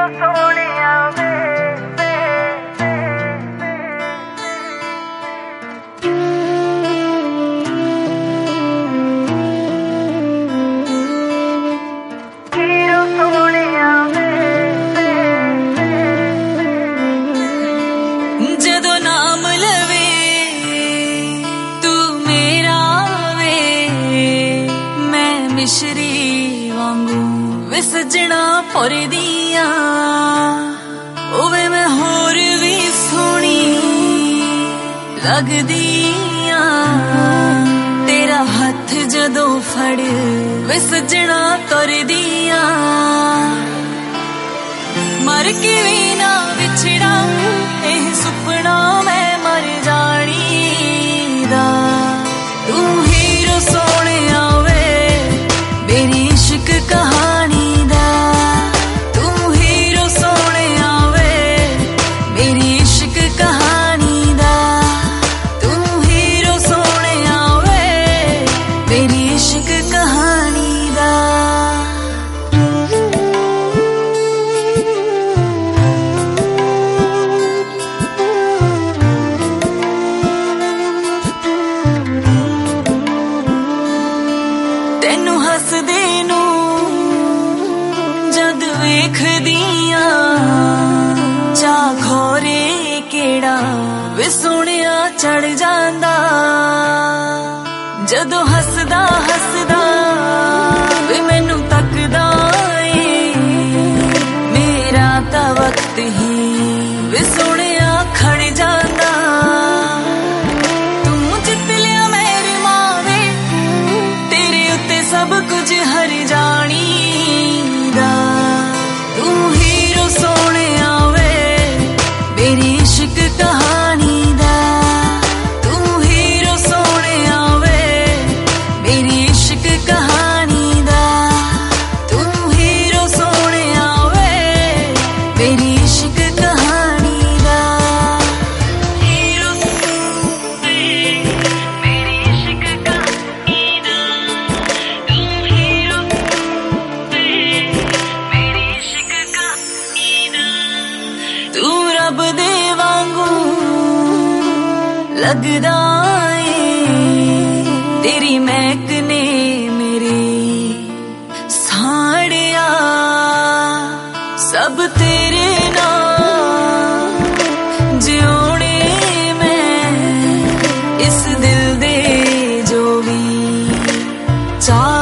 मिश्री वांगू वे सजना पुर दिया ओवे मैं होर भी सोनी लगदिया तेरा हथ जदों फड़ वे सजना तुर दिया मर के भी ना विछड़ा एह सुपना मैं मर जानी दा तू हीरो सोने आवे मेरी इश्क कहानी दा तू हीरो सोने आवे मेरी इश्क कहानी दा तू हीरो सोने आवे मेरी इश्क कहानी दा तेनू हसदे नू जद वेखदिया चा खोरे केड़ा वे सोहणिया चढ़ जांदा जदों हसदा हसदा वे मैनू तकदा ए मेरा तां वक्त ही वे सोहणिया खड़ जांदा तू जित लिया मेरी मां वे तेरे उत्ते सब कुछ हर जानी दा तू हीरो सोने आवे मेरी इश्क कहानी दा तू हीरो सोने आवे मेरी इश्क कहानी दा तू हीरो सोने आवे मेरी इश्क कहानी दा हीरो मेरी इश्क कहानी दा तू हीरो मेरी इश्क कहानी दा तू रब दे वांगू लगदा ए तेरी महक ने मेरी साड़िया सब तेरे नाम जियोने मैं इस दिल दे जो भी चाह